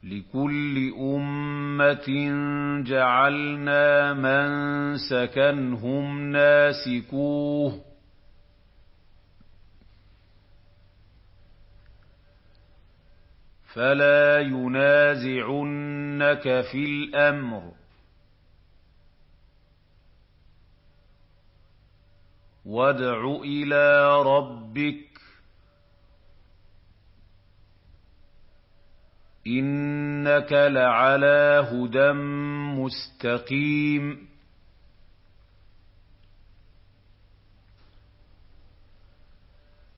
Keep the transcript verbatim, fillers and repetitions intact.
لِكُلِّ أُمَّةٍ جَعَلْنَا مَنسَكًا هُمْ نَاسِكُوهُ ۖ فَلَا يُنَازِعُنَّكَ فِي الْأَمْرِ ۚ وَادْعُ إِلَىٰ رَبِّكَ ۖ إِنَّكَ لَعَلَىٰ هُدًى مُّسْتَقِيمٍ